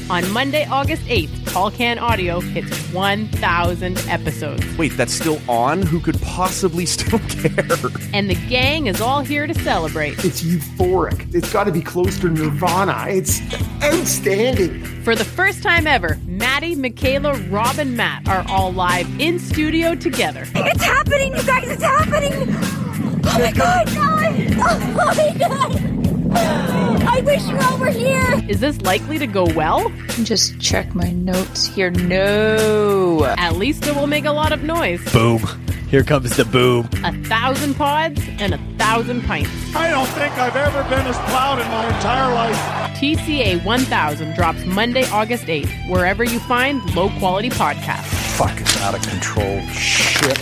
On Monday, August 8th, Tall Can Audio hits 1,000 episodes. Wait, that's still on? Who could possibly still care? And the gang is all here to celebrate. It's euphoric. It's got to be close to Nirvana. It's outstanding. For the first time ever, Maddie, Michaela, Rob, and Matt are all live in studio together. It's happening, you guys! It's happening! Oh my God! Oh my God! I wish you all were here! Is this likely to go well? Just check my notes here. No. At least it will make a lot of noise. Boom. Here comes the boom. 1,000 pods and 1,000 pints. I don't think I've ever been as proud in my entire life. TCA 1000 drops Monday, August 8th, wherever you find low-quality podcasts. Fucking out of control shit.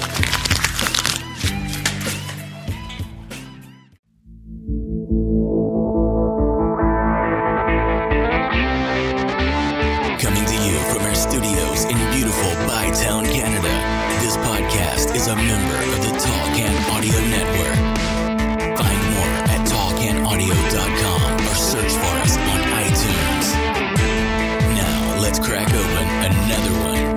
Coming to you from our studios in beautiful Bytown, Canada. This podcast is a member of the Tall Can Audio Network. Find more at tallcanaudio.com or search for us on iTunes. Now, let's crack open another one.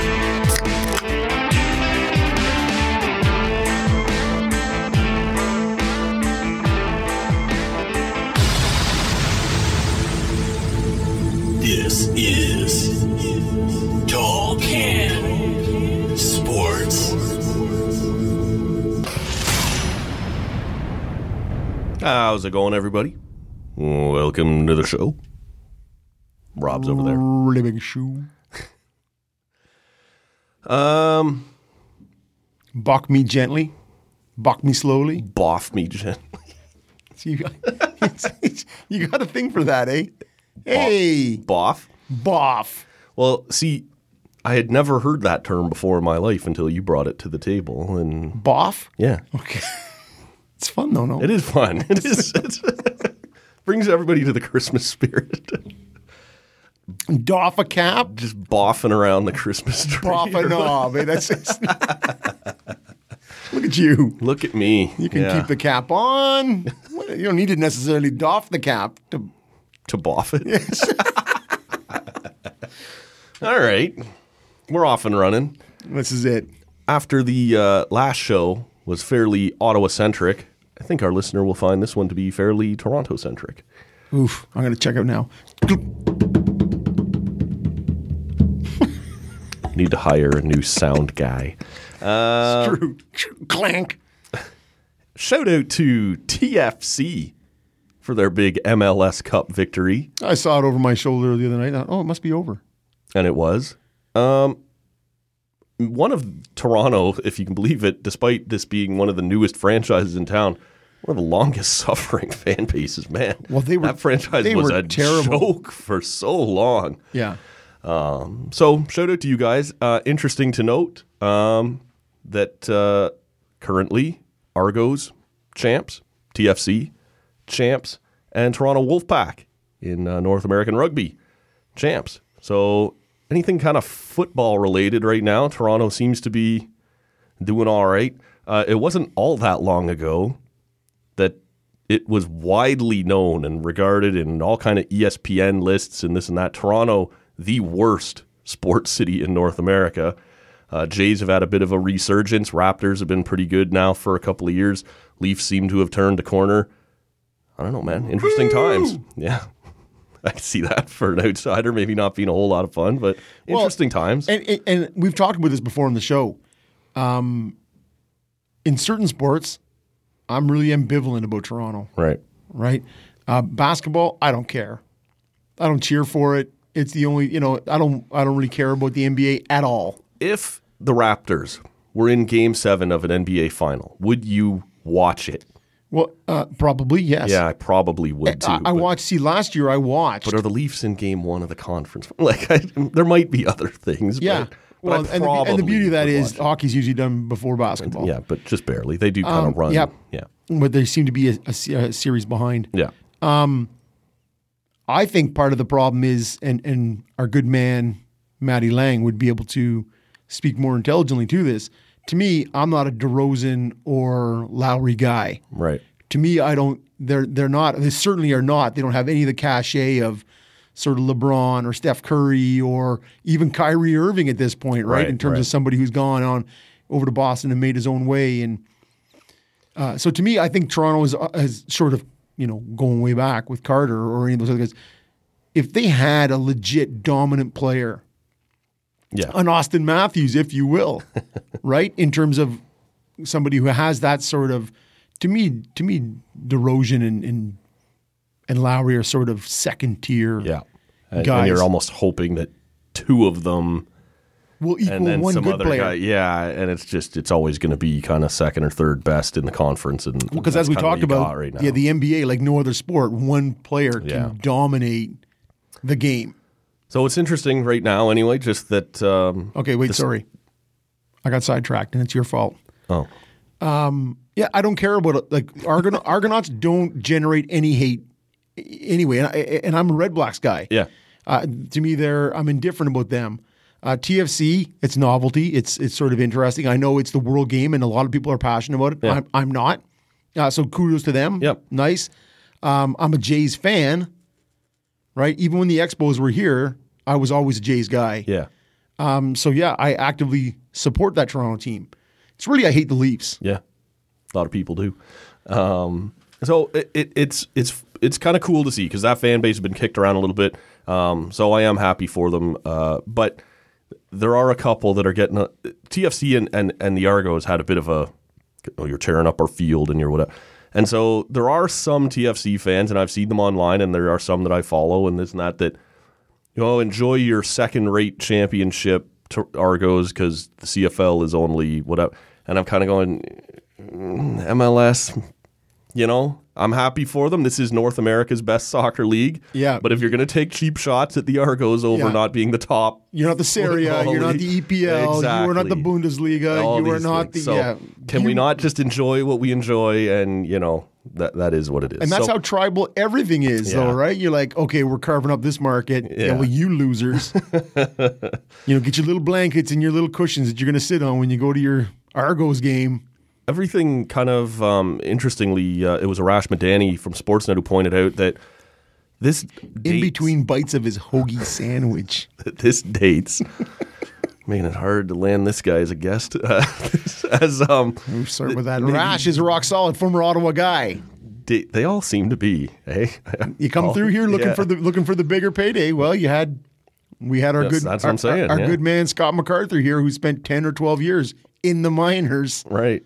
This is Tall Can Sports. How's it going, everybody? Welcome to the show. Rob's over there. Really big shoe. Buck me gently. Buck me slowly. Boff me gently. You got a thing for that, eh? Hey. Boff? Boff. Well, see, I had never heard that term before in my life until you brought it to the table. And Boff? yeah. Okay. It's fun, though, no? It is fun. It is. It brings everybody to the Christmas spirit. Doff a cap? Just boffing around the Christmas tree. Boff a knob. Eh? That's just... Look at you. Look at me. You can keep the cap on. You don't need to necessarily doff the cap to boff it. Yes. All right. We're off and running. This is it. After the last show was fairly Ottawa-centric, I think our listener will find this one to be fairly Toronto-centric. Oof. I'm going to check out now. Need to hire a new sound guy. Screw. Clank. Shout out to TFC for their big MLS Cup victory. I saw it over my shoulder the other night. I thought, oh, it must be over. And it was. One of Toronto, if you can believe it, despite this being one of the newest franchises in town, one of the longest suffering fan bases, man. Well, that franchise was a joke for so long. Yeah. So shout out to you guys. Interesting to note that currently Argos champs, TFC champs, and Toronto Wolfpack in North American Rugby champs. So anything kind of football related right now, Toronto seems to be doing all right. It wasn't all that long ago that it was widely known and regarded in all kind of ESPN lists and this and that. Toronto, the worst sports city in North America. Jays have had a bit of a resurgence. Raptors have been pretty good now for a couple of years. Leafs seem to have turned a corner. I don't know, man. Interesting times. Yeah. I can see that for an outsider, maybe not being a whole lot of fun, but interesting times. And we've talked about this before on the show. In certain sports, I'm really ambivalent about Toronto. Right. Basketball, I don't care. I don't cheer for it. It's the only, I don't really care about the NBA at all. If the Raptors were in Game 7 of an NBA final, would you watch it? Well, probably, yes. Yeah, I probably would too. Last year I watched. But are the Leafs in Game 1 of the conference? There might be other things. Yeah. But and the beauty of that is hockey's usually done before basketball. Yeah, but just barely. They do kind of run. Yeah. Yeah. But they seem to be a series behind. Yeah. I think part of the problem is, and our good man, Matty Lang, would be able to speak more intelligently to this. To me, I'm not a DeRozan or Lowry guy. Right. To me, I don't. They're not. They certainly are not. They don't have any of the cachet of sort of LeBron or Steph Curry or even Kyrie Irving at this point, right? In terms of somebody who's gone on over to Boston and made his own way. And so to me, I think Toronto has sort of, going way back with Carter or any of those other guys, if they had a legit dominant player, an Austin Matthews, if you will, right? In terms of somebody who has that sort of, to me, DeRozan and Lowry are sort of second tier guys. And you're almost hoping that two of them will equal and then one some good other player. guy. Yeah, and it's always going to be kind of second or third best in the conference. And Because as we talked about, right now. the NBA, like no other sport, one player can dominate the game. So it's interesting right now anyway, just that... okay, wait, sorry. I got sidetracked and it's your fault. Oh. Yeah, I don't care about it. Like Argonauts don't generate any hate anyway, and I'm a Red Blacks guy. Yeah. To me, I'm indifferent about them. TFC, it's novelty. It's sort of interesting. I know it's the world game, and a lot of people are passionate about it. Yeah. I'm not. So kudos to them. Yep. Nice. I'm a Jays fan, right? Even when the Expos were here, I was always a Jays guy. Yeah. So yeah, I actively support that Toronto team. It's really, I hate the Leafs. Yeah. A lot of people do. So it's kind of cool to see because that fan base has been kicked around a little bit. So I am happy for them. But there are a couple that are getting TFC and the Argos had a bit of a, you're tearing up our field and you're whatever. And so there are some TFC fans, and I've seen them online, and there are some that I follow and this and that enjoy your second-rate championship to Argos because the CFL is only whatever. And I'm kind of going, MLS, I'm happy for them. This is North America's best soccer league. Yeah. But if you're going to take cheap shots at the Argos over not being the top. You're not the Serie A, you're not the EPL, exactly. you are not the Bundesliga, you are not things. the... Can we not just enjoy what we enjoy and, that is what it is. And that's how tribal everything is, though, right? You're like, okay, we're carving up this market. Yeah, well, you losers. Get your little blankets and your little cushions that you're going to sit on when you go to your Argos game. Everything kind of, interestingly, it was Arash Madani from Sportsnet who pointed out that this in between bites of his hoagie sandwich. This dates... Making it hard to land this guy as a guest. We'll start with that. Rash is rock solid, former Ottawa guy. They all seem to be. Eh? You come through here looking for the bigger payday. Well, we had our good. That's what I'm saying. Our good man Scott MacArthur here, who spent 10 or 12 years in the minors. Right.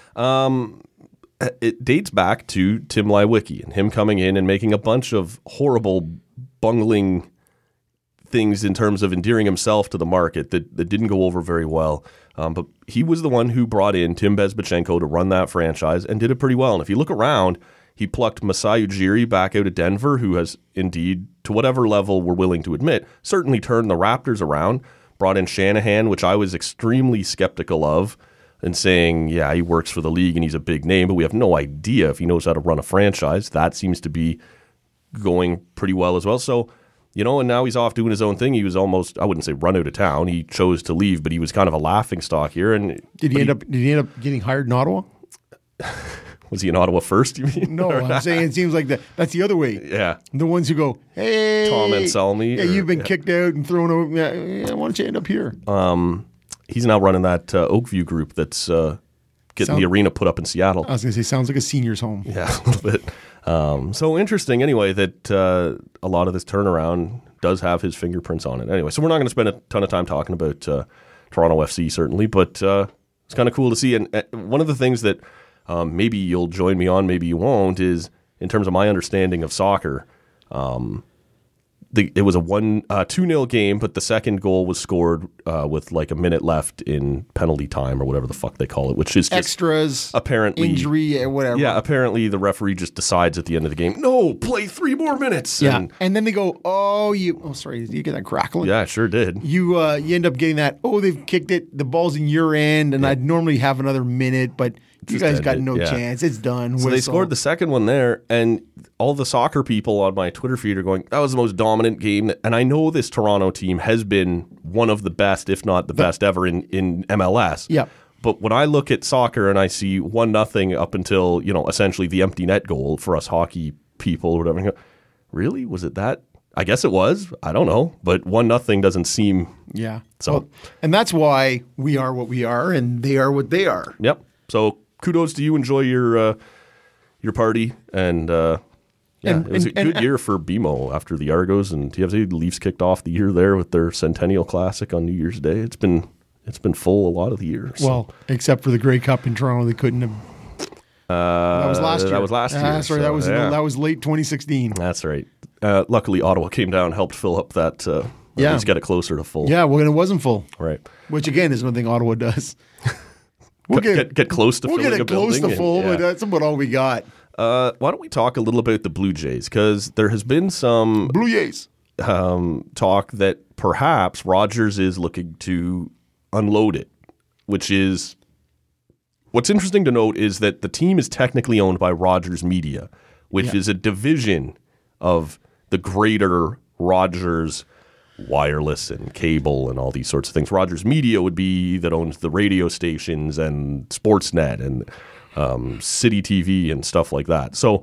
It dates back to Tim Leiweke and him coming in and making a bunch of horrible, bungling things in terms of endearing himself to the market that didn't go over very well. But he was the one who brought in Tim Bezbatchenko to run that franchise and did it pretty well. And if you look around, he plucked Masai Ujiri back out of Denver, who has indeed, to whatever level we're willing to admit, certainly turned the Raptors around, brought in Shanahan, which I was extremely skeptical of, and saying, yeah, he works for the league and he's a big name, but we have no idea if he knows how to run a franchise. That seems to be going pretty well as well. So, and now he's off doing his own thing. He was almost, I wouldn't say run out of town. He chose to leave, but he was kind of a laughingstock here. And Did he end up getting hired in Ottawa? Was he in Ottawa first, you mean? No, I'm saying it seems like that's the other way. Yeah. The ones who go, hey. Tom Anselmi. Yeah, you've been kicked out and thrown over. Yeah, why don't you end up here? He's now running that Oakview group that's getting the arena put up in Seattle. I was going to say, sounds like a senior's home. Yeah, a little bit. So interesting anyway that a lot of this turnaround does have his fingerprints on it. Anyway, so we're not going to spend a ton of time talking about Toronto FC certainly, but it's kind of cool to see. And one of the things that maybe you'll join me on, maybe you won't, is in terms of my understanding of soccer, it was a 2-0 game, but the second goal was scored with like a minute left in penalty time or whatever the fuck they call it, which is just extras, apparently injury or whatever. Yeah, apparently the referee just decides at the end of the game, no, play 3 more minutes. Yeah, and then they go, sorry, did you get that crackling? Yeah, I sure did. You end up getting that, they've kicked it, the ball's in your end, and I'd normally have another minute, but you guys got no chance. It's done. So they scored the second one there, and all the soccer people on my Twitter feed are going, that was the most dominant game. And I know this Toronto team has been one of the best, if not the best ever in MLS. Yeah. But when I look at soccer and I see 1-0 up until, essentially the empty net goal for us hockey people or whatever, I go, really? Was it that? I guess it was. I don't know. But 1-0 doesn't seem... Yeah. So, well, and that's why we are what we are and they are what they are. Yep. So kudos to you. Enjoy your party. And it was a good year for BMO after the Argos and TFC. The Leafs kicked off the year there with their Centennial Classic on New Year's Day. It's been full a lot of the year. So. Well, except for the Grey Cup in Toronto, they couldn't have. That was last year. That was last year. Sorry, so, that was late 2016. That's right. Luckily, Ottawa came down, helped fill up that. At least get it closer to full. Yeah, well, it wasn't full. Right. Which again is another thing Ottawa does. We'll get close to. We'll filling get it close to full, but that's about all we got. Why don't we talk a little about the Blue Jays? Because there has been some Blue Jays talk that perhaps Rogers is looking to unload it, which is what's interesting to note is that the team is technically owned by Rogers Media, which is a division of the greater Rogers wireless and cable and all these sorts of things. Rogers Media would be that owns the radio stations and Sportsnet and City TV and stuff like that. So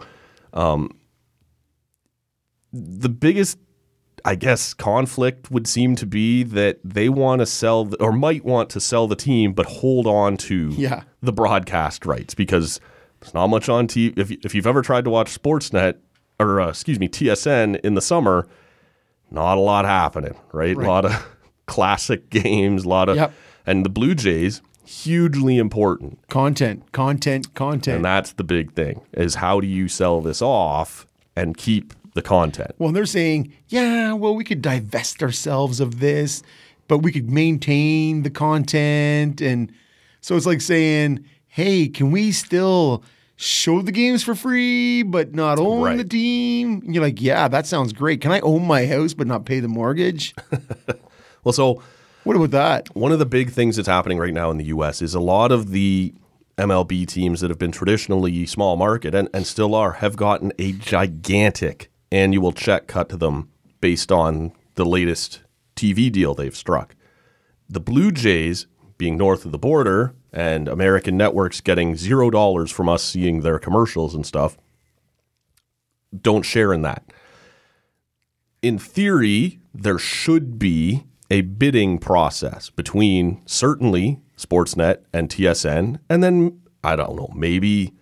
the biggest, I guess, conflict would seem to be that they want to sell or might want to sell the team, but hold on to the broadcast rights because there's not much on TV. If you've ever tried to watch Sportsnet or TSN in the summer, not a lot happening, right? A lot of classic games, and the Blue Jays, hugely important. Content. And that's the big thing, is how do you sell this off and keep the content? Well, they're saying, we could divest ourselves of this, but we could maintain the content. And so it's like saying, hey, can we still show the games for free, but not own the team? And you're like, yeah, that sounds great. Can I own my house but not pay the mortgage? Well, so what about that? One of the big things that's happening right now in the U.S. is a lot of the MLB teams that have been traditionally small market and still are have gotten a gigantic annual check cut to them based on the latest TV deal they've struck. The Blue Jays, being north of the border, and American networks getting $0 from us seeing their commercials and stuff, don't share in that. In theory, there should be a bidding process between certainly Sportsnet and TSN, and then, I don't know, maybe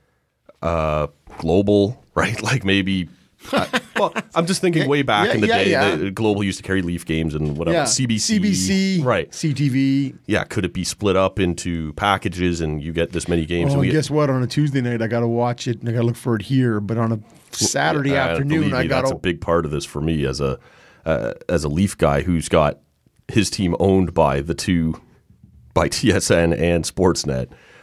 Global, right? Like maybe... well, I'm just thinking way back in the day, Global used to carry Leaf games and whatever. Yeah. CBC, right? CTV. Yeah, could it be split up into packages and you get this many games? Oh, and guess what? On a Tuesday night, I got to watch it and I got to look for it here. But on a Saturday afternoon, that's a big part of this for me as a Leaf guy who's got his team owned by by TSN and Sportsnet.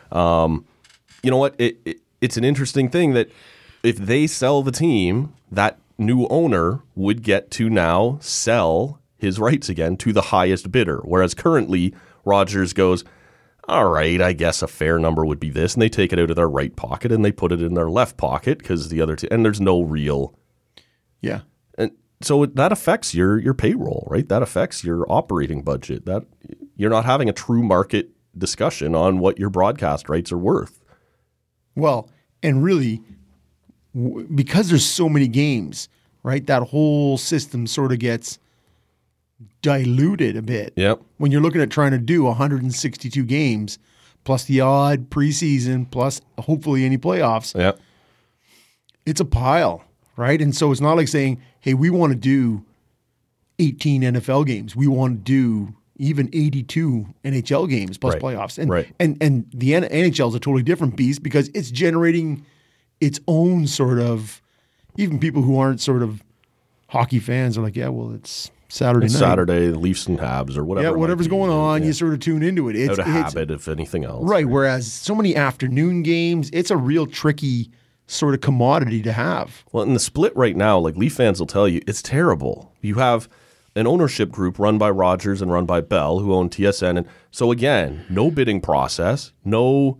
You know what? It's an interesting thing that if they sell the team, that new owner would get to now sell his rights again to the highest bidder. Whereas currently, Rogers goes, all right, I guess a fair number would be this. And they take it out of their right pocket and they put it in their left pocket because the other and there's no real. Yeah. And so that affects your payroll, right? That affects your operating budget. That you're not having a true market discussion on what your broadcast rights are worth. Well, and really, because there's so many games, right? That whole system sort of gets diluted a bit. Yep. When you're looking at trying to do 162 games, plus the odd preseason, plus hopefully any playoffs. Yep. It's a pile, right? And so it's not like saying, hey, we want to do 18 NFL games. We want to do even 82 NHL games plus playoffs. And, and the NHL is a totally different beast because it's generating its own sort of, even people who aren't sort of hockey fans are like, yeah, well, it's Saturday night. Saturday, Leafs and Habs or whatever. Yeah, whatever's going on, you sort of tune into it. It's out of habit, if anything else. Right, whereas so many afternoon games, it's a real tricky sort of commodity to have. Well, in the split right now, like Leaf fans will tell you, it's terrible. You have an ownership group run by Rogers and run by Bell who own TSN. And so again, no bidding process, no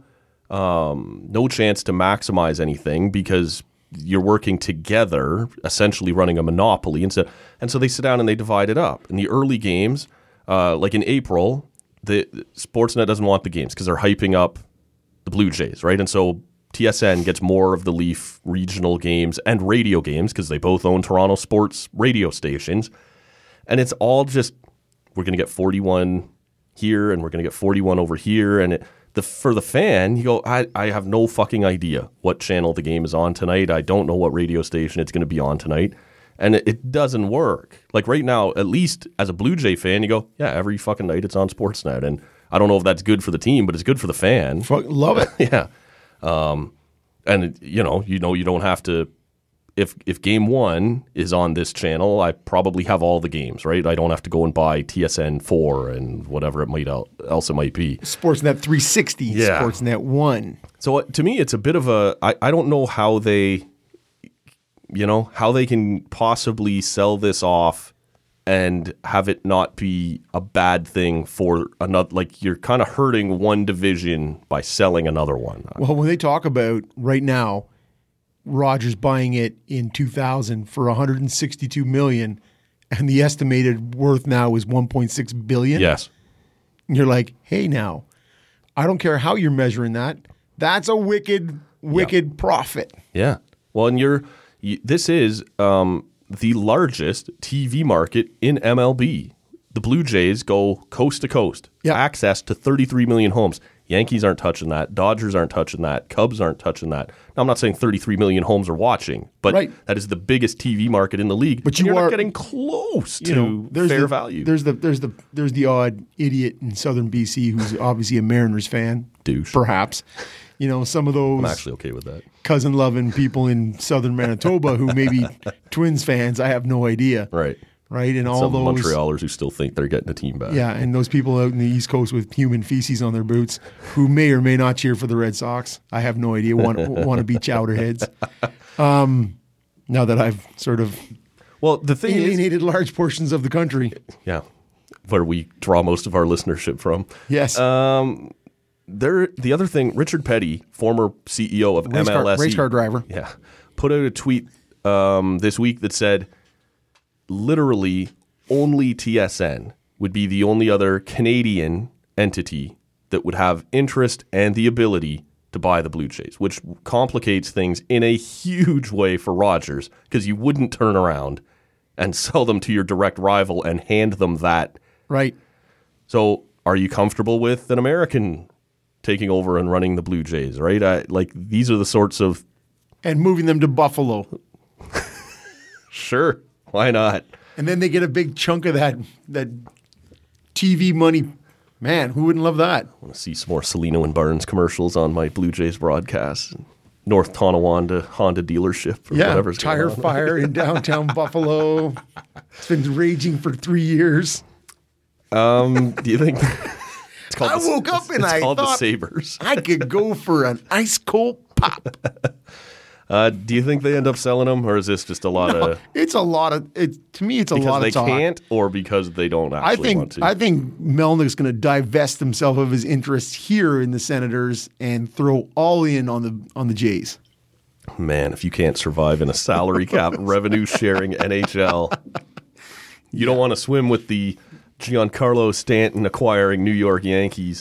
chance to maximize anything because you're working together, essentially running a monopoly. And so they sit down and they divide it up. In the early games, like in April, the Sportsnet doesn't want the games because they're hyping up the Blue Jays, right? And so TSN gets more of the Leaf regional games and radio games because they both own Toronto sports radio stations. And it's all just, we're going to get 41 here and we're going to get 41 over here. And for the fan, you go, I have no fucking idea what channel the game is on tonight. I don't know what radio station it's going to be on tonight. And it doesn't work. Like right now, at least as a Blue Jay fan, you go, yeah, every fucking night it's on Sportsnet. And I don't know if that's good for the team, but it's good for the fan. Love it. Yeah. And you don't have to, if game one is on this channel, I probably have all the games, right? I don't have to go and buy TSN 4 and whatever else it might be. Sportsnet 360, yeah. Sportsnet 1. So to me, it's a bit of I don't know how they can possibly sell this off and have it not be a bad thing for another. Like, you're kind of hurting one division by selling another one. Well, when they talk about right now, Rogers buying it in 2000 for $162 million, and the estimated worth now is $1.6 billion. Yes. And you're like, hey, now, I don't care how you're measuring that. That's a wicked profit. Yeah. Well, and this is the largest TV market in MLB. The Blue Jays go coast to coast. Yeah. Access to 33 million homes. Yankees aren't touching that. Dodgers aren't touching that. Cubs aren't touching that. Now, I'm not saying 33 million homes are watching, but that is the biggest TV market in the league. But you're not getting close to fair value. There's the odd idiot in Southern BC who's obviously a Mariners fan. Douche. Perhaps. Some of those. I'm actually okay with that. Cousin-loving people in Southern Manitoba who may be Twins fans. I have no idea. Right. And all some those Montrealers who still think they're getting a team back. Yeah, and those people out in the East Coast with human feces on their boots who may or may not cheer for the Red Sox. I have no idea. Want to be chowderheads. Now that I've sort of the thing alienated large portions of the country. Yeah, where we draw most of our listenership from. Yes. The other thing, Richard Petty, former CEO of MLSE. Race car driver. Yeah. Put out a tweet this week that said, literally only TSN would be the only other Canadian entity that would have interest and the ability to buy the Blue Jays, which complicates things in a huge way for Rogers, because you wouldn't turn around and sell them to your direct rival and hand them that. Right. So are you comfortable with an American taking over and running the Blue Jays, right? These are the sorts of... And moving them to Buffalo. Sure. Why not? And then they get a big chunk of that TV money. Man, who wouldn't love that? I want to see some more Cellino and Barnes commercials on my Blue Jays broadcast. North Tonawanda Honda dealership or whatever's tire going on. fire in downtown Buffalo. It's been raging for 3 years. Do you think... I woke up and I thought the Sabres. I could go for an ice cold pop. Do you think they end up selling them, or is this just a lot of... It's a lot of... To me, it's a lot of talk. Because they can't, or because they don't actually want to? I think Melnick's going to divest himself of his interests here in the Senators and throw all in on the Jays. Man, if you can't survive in a salary cap, revenue-sharing NHL, you don't want to swim with the Giancarlo Stanton acquiring New York Yankees.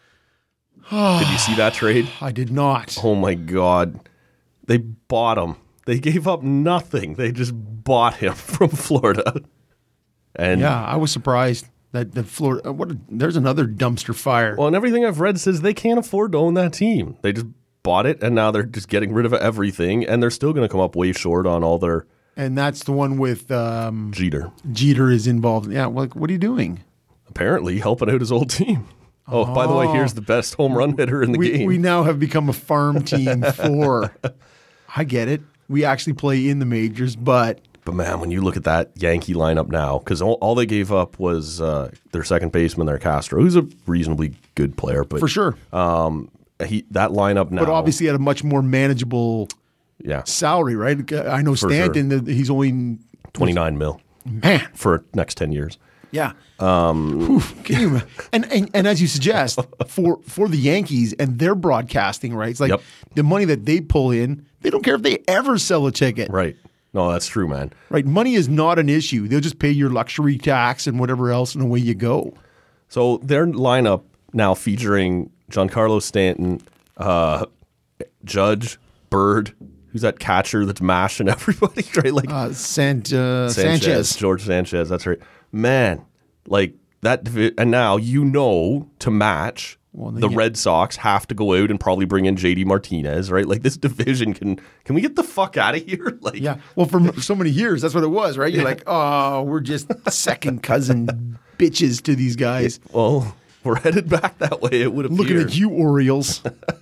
Did you see that trade? I did not. Oh, my God. They bought him. They gave up nothing. They just bought him from Florida. And yeah, I was surprised that the Florida. There's another dumpster fire. Well, and everything I've read says they can't afford to own that team. They just bought it, and now they're just getting rid of everything, and they're still going to come up way short on all their... And that's the one with... Jeter. Jeter is involved. Yeah, what are you doing? Apparently helping out his old team. Oh, by the way, here's the best home run hitter in the game. We now have become a farm team for... I get it. We actually play in the majors, but... But man, when you look at that Yankee lineup now, because all they gave up was their second baseman, their Castro, who's a reasonably good player. But for sure. That lineup now... But obviously at a much more manageable salary, right? I know Stanton, he's only... $29 million. Man. For next 10 years. Yeah. Can you, and as you suggest, for the Yankees and their broadcasting rights, like the money that they pull in, they don't care if they ever sell a ticket. Right. No, that's true, man. Right. Money is not an issue. They'll just pay your luxury tax and whatever else, and away you go. So their lineup now featuring Giancarlo Stanton, Judge, Bird. Who's that catcher that's mashing everybody? Right, like Sanchez. George Sanchez. That's right, man. Like that, and now to match. The Red Sox have to go out and probably bring in JD Martinez, right? Like this division can we get the fuck out of here? Like, yeah. Well, for so many years, that's what it was, right? You're like, oh, we're just second cousin bitches to these guys. Well, we're headed back that way. It would appear. Looking at you, Orioles,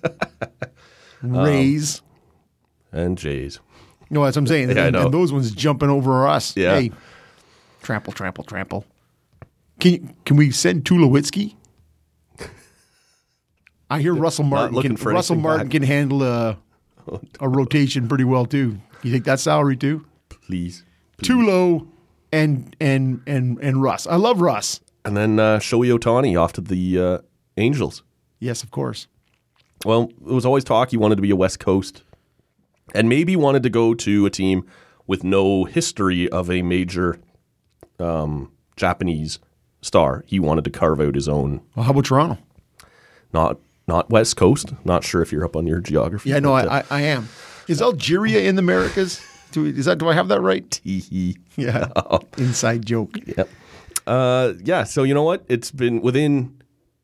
Rays, and Jays. No, that's what I'm saying. Yeah, I know. And those ones jumping over us. Yeah. Hey, trample. Can we send Tulowitzki? I hear Russell Martin can handle a rotation pretty well too. You think that's salary too? Please. Tulo and Russ. I love Russ. And then Shohei Ohtani off to the Angels. Yes, of course. Well, it was always talk he wanted to be a West Coast and maybe wanted to go to a team with no history of a major Japanese star. He wanted to carve out his own. Well, how about Toronto? Not West Coast. Not sure if you're up on your geography. Yeah, no, I am. Is Algeria in the Americas? Do I have that right? Yeah. Inside joke. Yep. Yeah. So you know what? It's been within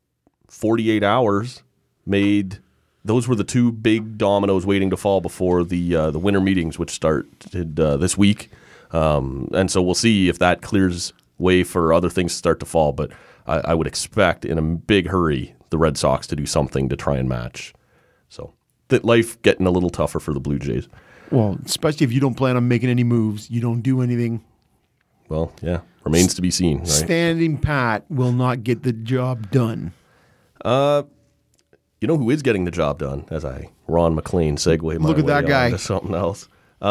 48 hours. Those were the two big dominoes waiting to fall before the winter meetings, which started this week. And so we'll see if that clears way for other things to start to fall. But I would expect in a big hurry the Red Sox to do something to try and match. So that life getting a little tougher for the Blue Jays. Well, especially if you don't plan on making any moves, you don't do anything. Well, yeah, remains to be seen. Right? Standing pat will not get the job done. You know who is getting the job done? As Ron McLean segue my Look at that guy to something else.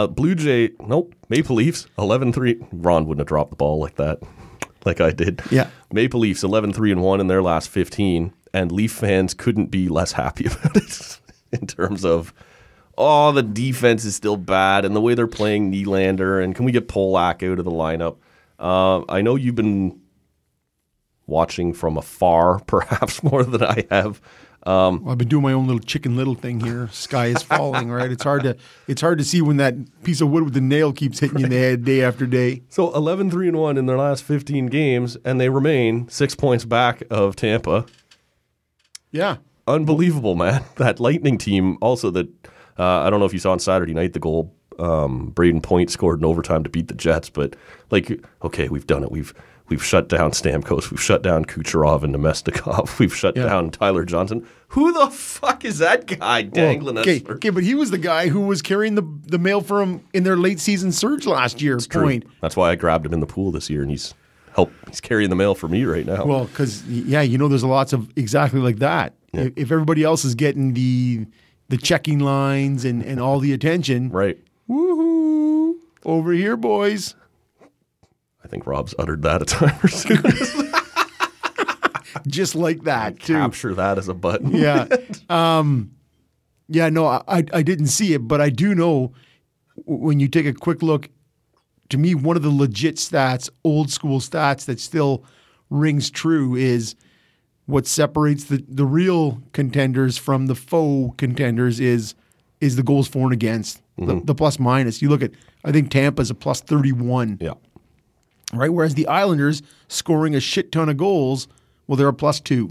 Maple Leafs 11-3. Ron wouldn't have dropped the ball like that, like I did. Yeah. Maple Leafs 11-3-1 in their last 15, and Leaf fans couldn't be less happy about it in terms of, the defense is still bad, and the way they're playing Nylander, and can we get Polak out of the lineup? I know you've been watching from afar, perhaps more than I have. I've been doing my own little Chicken Little thing here. Sky is falling, right? It's hard to see when that piece of wood with the nail keeps hitting you in the head day after day. So 11-3-1 in their last 15 games, and they remain 6 points back of Tampa. Yeah. Unbelievable, man. That Lightning team also that, I don't know if you saw on Saturday night, the goal Braden Point scored in overtime to beat the Jets, but okay, we've done it. We've shut down Stamkos. We've shut down Kucherov and Nemestikov. We've shut down Tyler Johnson. Who the fuck is that guy dangling us? Okay, but he was the guy who was carrying the mail for him in their late season surge last year. Point. That's why I grabbed him in the pool this year, and he's carrying the mail for me right now. Well, because there's lots of exactly like that. Yeah. If everybody else is getting the checking lines and all the attention, right? Woohoo! Over here, boys. I think Rob's uttered that a time or two. Just like that, too. Capture that as a button. Yeah. I didn't see it, but I do know when you take a quick look, to me, one of the legit stats, old school stats that still rings true is what separates the real contenders from the faux contenders is the goals for and against, the plus minus. You look at, I think Tampa's a plus 31. Yeah. Right, whereas the Islanders scoring a shit ton of goals, well, they're a plus 2.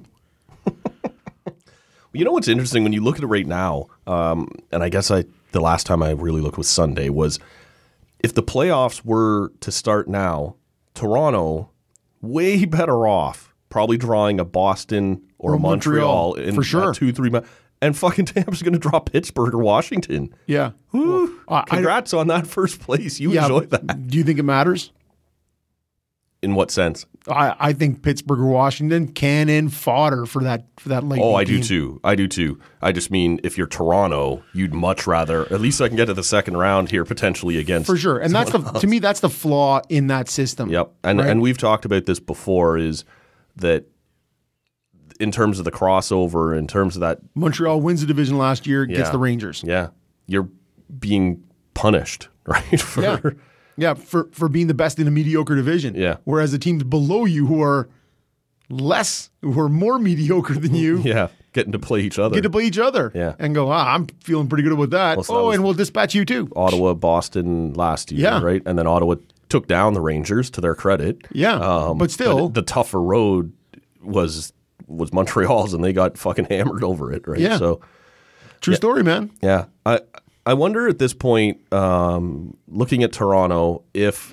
You know what's interesting when you look at it right now, and I guess the last time I really looked was Sunday, was if the playoffs were to start now, Toronto way better off probably drawing a Boston or a Montreal in for sure. 2-3 months. And fucking Tampa's going to draw Pittsburgh or Washington. Yeah. Well, congrats on that first place. You enjoy that. Do you think it matters? In what sense? I think Pittsburgh or Washington can end fodder for that Lightning I team. do too. I just mean if you're Toronto, you'd much rather, at least I can get to the second round here potentially against. For sure. And to me, that's the flaw in that system. Yep. And we've talked about this before, is that in terms of the crossover, in terms of that. Montreal wins the division last year, gets the Rangers. Yeah. You're being punished, right? Yeah, for being the best in a mediocre division. Yeah. Whereas the teams below you who are more mediocre than you, getting to play each other. Get to play each other. Yeah. And go, I'm feeling pretty good about that. Well, so that was and we'll dispatch you too. Ottawa, Boston last year, Yeah. right? And then Ottawa took down the Rangers, to their credit. Yeah, but still. the tougher road was Montreal's, and they got fucking hammered over it, right? Yeah. So, True story, man. yeah. I wonder at this point, looking at Toronto, if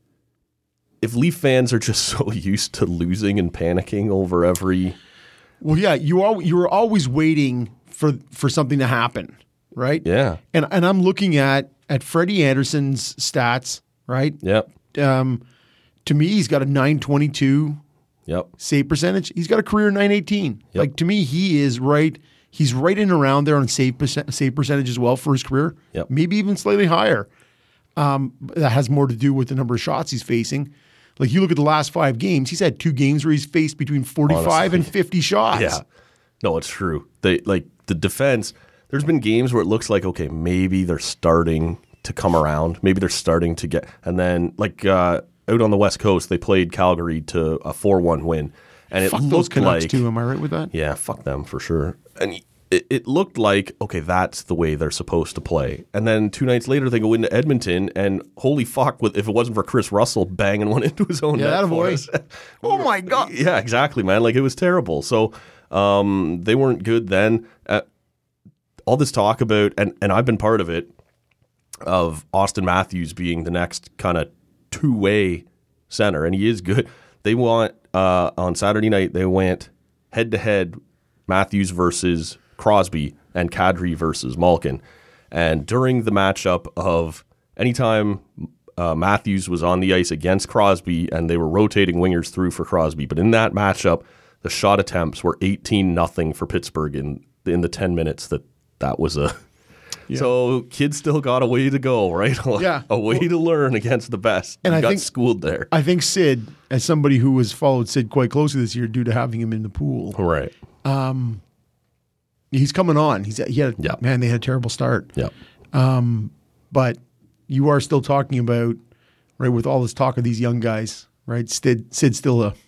Leaf fans are just so used to losing and panicking over every... Well, yeah, you were always waiting for something to happen, right? Yeah. And I'm looking at Freddie Anderson's stats, right? Yep. To me, he's got a .922 Yep. save percentage. He's got a career .918. Yep. Like, to me, he is right. He's right in and around there on save percentage as well for his career. Yep. Maybe even slightly higher. That has more to do with the number of shots he's facing. Like, you look at the last 5 games, he's had 2 games where he's faced between 45 and 50 shots. Yeah. No, it's true. The defense, there's been games where it looks like, okay, maybe they're starting to come around. Maybe they're starting to get, and then out on the West Coast, they played Calgary to a 4-1 win. And it Fuck looked those Canucks like, too, am I right with that? yeah, fuck them for sure. And it looked like, okay, that's the way they're supposed to play. And then 2 nights later, they go into Edmonton, and holy fuck, if it wasn't for Chris Russell banging one into his own net for us. Oh my God. Yeah, exactly, man. Like, it was terrible. So they weren't good then. All this talk about, and I've been part of it, of Austin Matthews being the next kind of two-way center, and he is good. They want, on Saturday night, they went head-to-head Matthews versus Crosby and Kadri versus Malkin. And during the matchup of anytime Matthews was on the ice against Crosby, and they were rotating wingers through for Crosby, but in that matchup, the shot attempts were 18-0 for Pittsburgh in the 10 minutes that was a... Yeah. So kids still got a way to go, right? Yeah. A way to learn against the best. And I got schooled there. I think Sid, as somebody who has followed Sid quite closely this year due to having him in the pool, Right. he's coming on. Yeah. Man, they had a terrible start. Yeah. But you are still talking about, right, with all this talk of these young guys, right? Sid's still a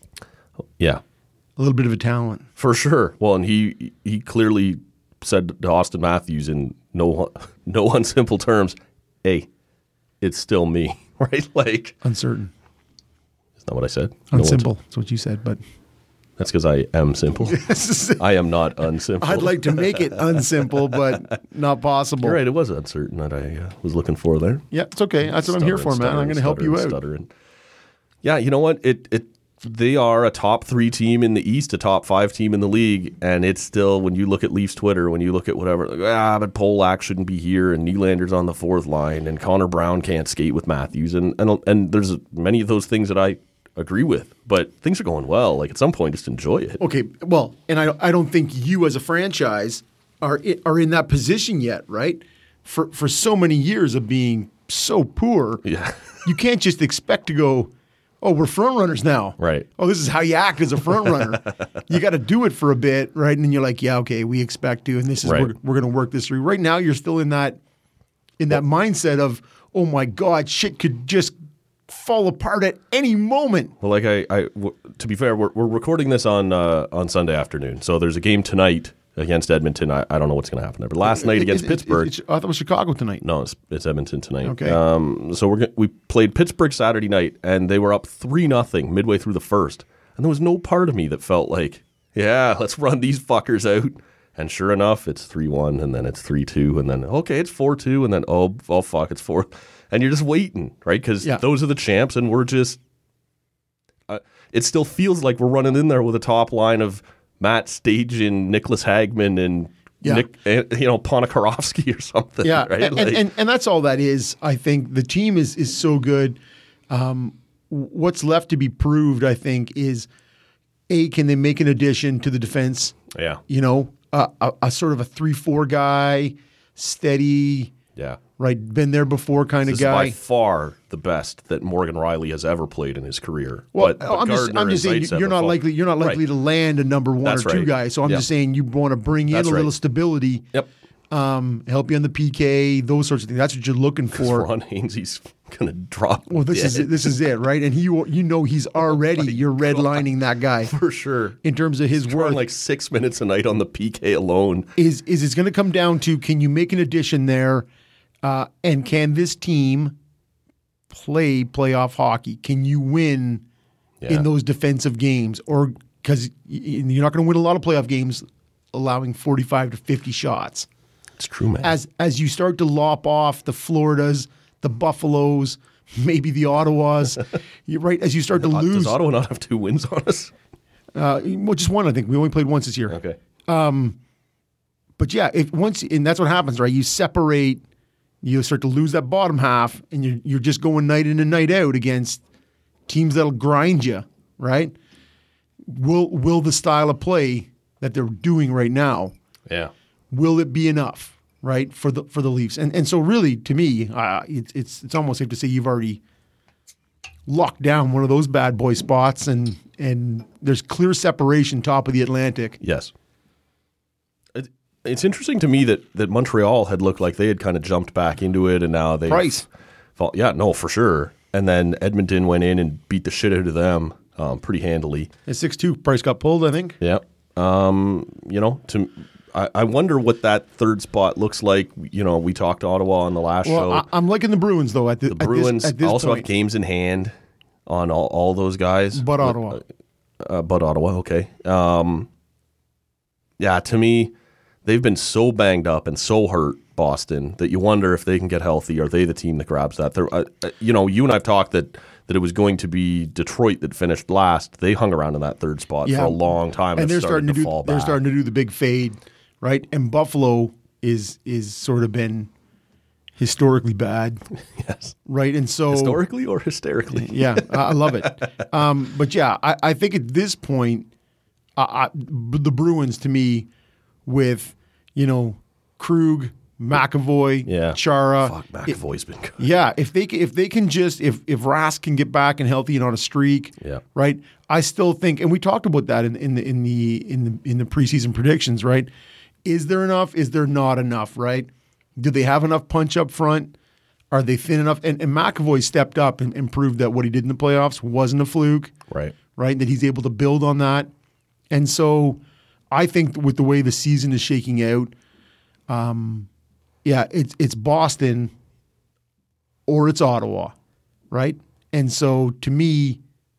little bit of a talent. For sure. Well, and he clearly said to Austin Matthews in no unsimple terms, hey, it's still me, right? Like, Uncertain. Is that what I said? Unsimple. That's what you said, but that's because I am simple. I am not unsimple. I'd like to make it unsimple, but not possible. You're right. It was uncertain that I was looking for there. Yeah, it's okay. That's what I'm here for, man. I'm going to help you out. Stuttering. Yeah, you know what? They are a top 3 team in the East, a top 5 team in the league, and it's still, when you look at Leafs Twitter, when you look at whatever, but Polak shouldn't be here, and Nylander's on the 4th line, and Connor Brown can't skate with Matthews, and there's many of those things that I agree with, but things are going well. Like, at some point, just enjoy it. Okay, well, and I don't think you as a franchise are in that position yet, right? For so many years of being so poor, Yeah. you can't just expect to go, oh, we're front runners now. Right. Oh, this is how you act as a front runner. You got to do it for a bit, right? And then you're like, yeah, okay, we expect to, and this is Right. we're going to work this through. Right now, you're still in that mindset of, oh my God, shit could just fall apart at any moment. Well, like to be fair, we're recording this on Sunday afternoon, so there's a game tonight against Edmonton. I don't know what's going to happen there, but last night against Pittsburgh. I thought it was Chicago tonight. No, it's Edmonton tonight. Okay. So we played Pittsburgh Saturday night, and they were up 3-0 midway through the first, and there was no part of me that felt like, yeah, let's run these fuckers out. And sure enough, it's 3-1, and then it's 3-2, and then okay, it's 4-2, and then oh fuck, it's 4. And you're just waiting, right? Because those are the champs, and we're just. It still feels like we're running in there with a top line of Matt Stajan, Nicholas Hagman, and Ponikarovsky or something. Yeah, right? And that's all that is. I think the team is so good. What's left to be proved, I think, is can they make an addition to the defense? Yeah. A sort of a 3-4 guy, steady. Yeah. Right, been there before kind of guy. This is by far the best that Morgan Riley has ever played in his career. Well, but I'm just saying you're not likely to land a number 1 or 2 guy. So I'm just saying you want to bring in a little stability. Yep. help you on the PK, those sorts of things. That's what you're looking for. Ron Hainsey's going to drop. Well, this is it, right? And he's already you're redlining that guy for sure in terms of his worth. Like 6 minutes a night on the PK alone. Is it's going to come down to, can you make an addition there, and can this team play playoff hockey? Can you win in those defensive games? Or because you're not going to win a lot of playoff games allowing 45 to 50 shots. It's true, man. As you start to lop off the Floridas, the Buffaloes, maybe the Ottawas, you're right. As you start to lose, does Ottawa not have 2 wins on us? Well, just one. I think we only played once this year. Okay. But yeah, and that's what happens, right? You separate, you start to lose that bottom half, and you're just going night in and night out against teams that'll grind you, right? Will the style of play that they're doing right now? Yeah. Will it be enough, right, for the Leafs? And so really, to me, it's almost safe to say you've already locked down one of those bad boy spots, and there's clear separation top of the Atlantic. Yes. It's interesting to me that Montreal had looked like they had kind of jumped back into it, and now they Price. Yeah, no, for sure. And then Edmonton went in and beat the shit out of them pretty handily. At 6-2, Price got pulled, I think. Yeah. I wonder what that third spot looks like. We talked to Ottawa on the last show. I'm liking the Bruins, though. The Bruins at this also point. have games in hand on all those guys. But Ottawa. Okay. Yeah, to me, they've been so banged up and so hurt, Boston, that you wonder if they can get healthy. Are they the team that grabs that? You and I have talked that it was going to be Detroit that finished last. They hung around in that third spot for a long time, and they're starting to fall back. They're starting to do the big fade, right? And Buffalo is sort of been historically bad. Yes. Right? And so historically or hysterically? Yeah, I love it. But yeah, I think at this point, the Bruins, to me, with Krug, McAvoy, Chara. Fuck, McAvoy's been good. Yeah, if they can just if Rask can get back and healthy and on a streak, right? I still think, and we talked about that in the preseason predictions, right? Is there enough? Is there not enough? Right? Do they have enough punch up front? Are they thin enough? And McAvoy stepped up and proved that what he did in the playoffs wasn't a fluke. Right. Right? That he's able to build on that. And so I think with the way the season is shaking out, it's Boston or it's Ottawa, right? And so to me,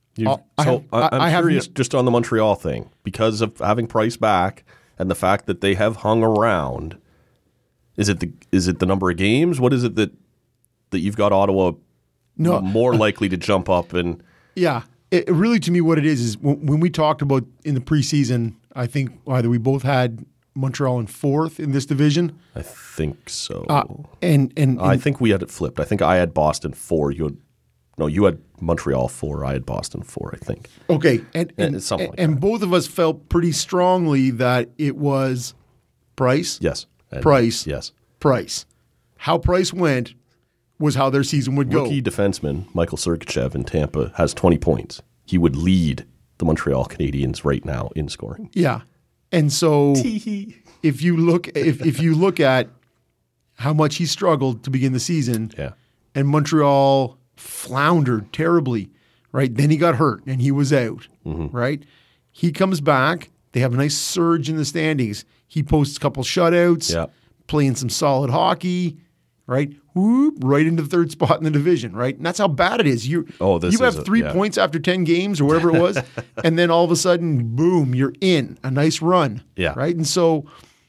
I'm curious just on the Montreal thing, because of having Price back and the fact that they have hung around. Is it the number of games? What is it that you've got Ottawa more likely to jump up and? Yeah, it really, to me, what it is when we talked about in the preseason, I think either we both had Montreal in fourth in this division. I think so. And I think we had it flipped. I think I had Boston 4. You had Montreal 4. I had Boston 4, I think. Okay. And both of us felt pretty strongly that it was Price. Yes. Price. Yes. Price. How Price went was how their season would go. Rookie defenseman Michael Sergachev in Tampa has 20 points. He would lead the Montreal Canadiens right now in scoring. Yeah. And so if you look at how much he struggled to begin the season, and Montreal floundered terribly, right? Then he got hurt and he was out, right? He comes back. They have a nice surge in the standings. He posts a couple shutouts, playing some solid hockey, right? Whoop, right into the third spot in the division, right? And that's how bad it is. You have 3 points after 10 games or whatever it was, and then all of a sudden, boom, you're in a nice run, right? And so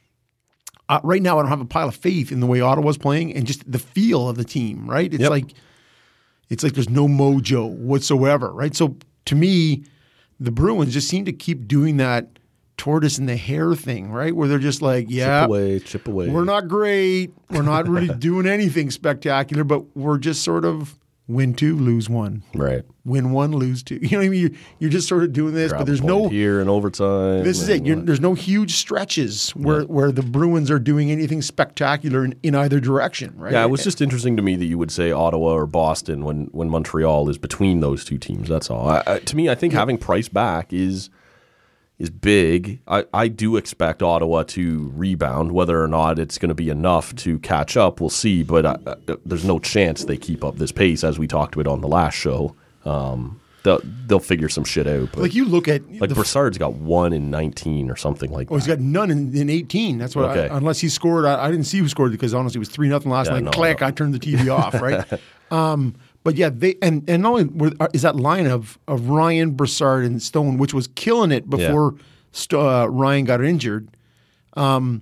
right now I don't have a pile of faith in the way Ottawa's playing and just the feel of the team, right? It's like there's no mojo whatsoever, right? So to me, the Bruins just seem to keep doing that tortoise and the hare thing, right? Where they're just like, chip away. We're not great. We're not really doing anything spectacular, but we're just sort of win 2, lose 1. Right. Win 1, lose 2. You know what I mean? You're just sort of doing this, but there's no here in overtime. This is it. There's no huge stretches where the Bruins are doing anything spectacular in either direction, right? Yeah, it was just interesting to me that you would say Ottawa or Boston when Montreal is between those two teams. That's all. To me, I think having Price back is is big. I do expect Ottawa to rebound. Whether or not it's going to be enough to catch up, we'll see. But there's no chance they keep up this pace, as we talked about on the last show. They'll figure some shit out. But like you look at Brassard's got 1 in 19 or something like that. Oh, he's got none in 18. That's what. Okay. Unless he scored, I didn't see who scored because honestly it was 3-0 last night. Click, I turned the TV off. Right. But yeah, they and not only is that line of Ryan, Brassard, and Stone, which was killing it before Ryan got injured. Probably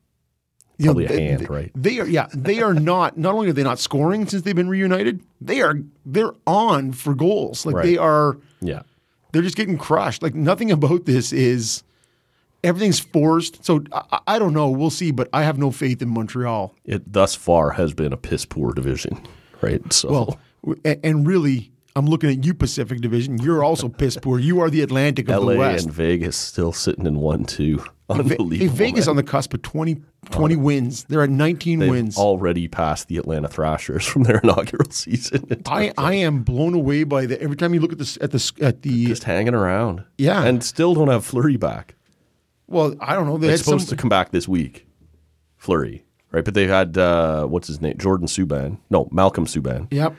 a hand, right? They are not. Not only are they not scoring since they've been reunited, they're on for goals. Like they are. Yeah, they're just getting crushed. Like nothing about this is. Everything's forced. So I don't know. We'll see. But I have no faith in Montreal. It thus far has been a piss poor division, right? So well. And really, I'm looking at you, Pacific Division. You're also piss poor. You are the Atlantic of LA the West. And Vegas still sitting in 1-2. Unbelievable. Vegas on the cusp of 20 wins. They're at 19 wins. Already passed the Atlanta Thrashers from their inaugural season. I am blown away by the every time you look at the just hanging around. Yeah, and still don't have Fleury back. Well, I don't know. They're supposed to come back this week, Fleury. Right, but they had what's his name, Malcolm Subban. Yep.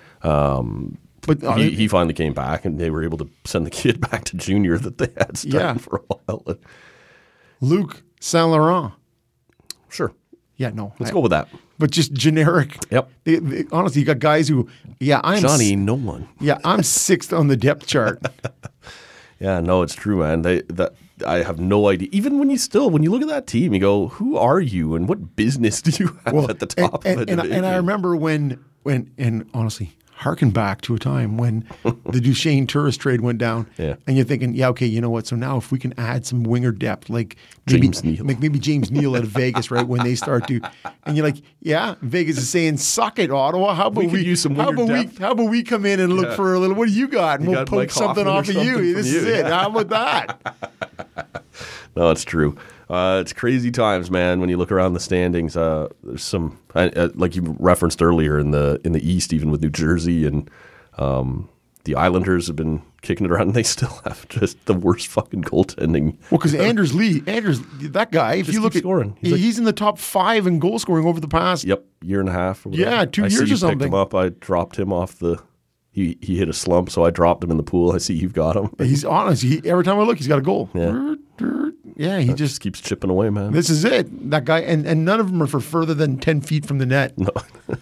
But he finally came back, and they were able to send the kid back to junior that they had starting for a while. Luc Saint Laurent. Sure. Yeah, no. Let's go with that. But just generic. Yep. Honestly, you got guys who, I'm Johnny, no one. Yeah, I'm 6th on the depth chart. Yeah, no, it's true, man. I have no idea. Even when you look at that team, you go, who are you and what business do you have at the top of it? And I remember when honestly, harken back to a time when the Duchesne tourist trade went down. Yeah. And you're thinking, okay, you know what? So now if we can add some winger depth, like maybe James Neal out of Vegas, right, when they start to, and you're like, yeah, Vegas is saying, suck it, Ottawa. How about we use some winger depth? How about we come in and look for a little, what do you got? And we'll poke something off of you. This is it. How about that? No, it's true. It's crazy times, man. When you look around the standings, there's some like you referenced earlier in the East, even with New Jersey and the Islanders have been kicking it around, and they still have just the worst fucking goaltending. Well, because Anders, that guy, if you look at scoring, he's in the top 5 in goal scoring over the past year and a half. Or yeah, 2 years or something. Picked him up. I dropped him off the. He hit a slump, so I dropped him in the pool. I see you've got him. He's honest. Every time I look, he's got a goal. Yeah, he just keeps chipping away, man. This is it. That guy, and none of them are for further than 10 feet from the net. No.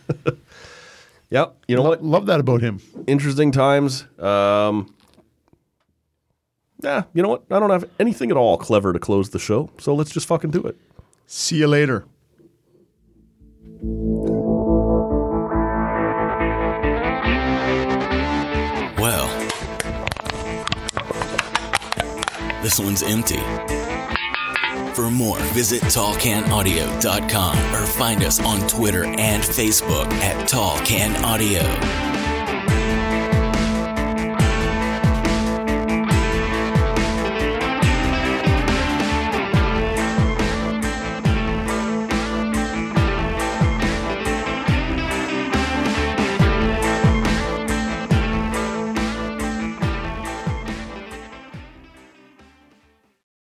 Yeah, you know what? Love that about him. Interesting times. Yeah, you know what? I don't have anything at all clever to close the show, so let's just fucking do it. See you later. Well, this one's empty. For more, visit tallcanaudio.com or find us on Twitter and Facebook at Tall Can Audio.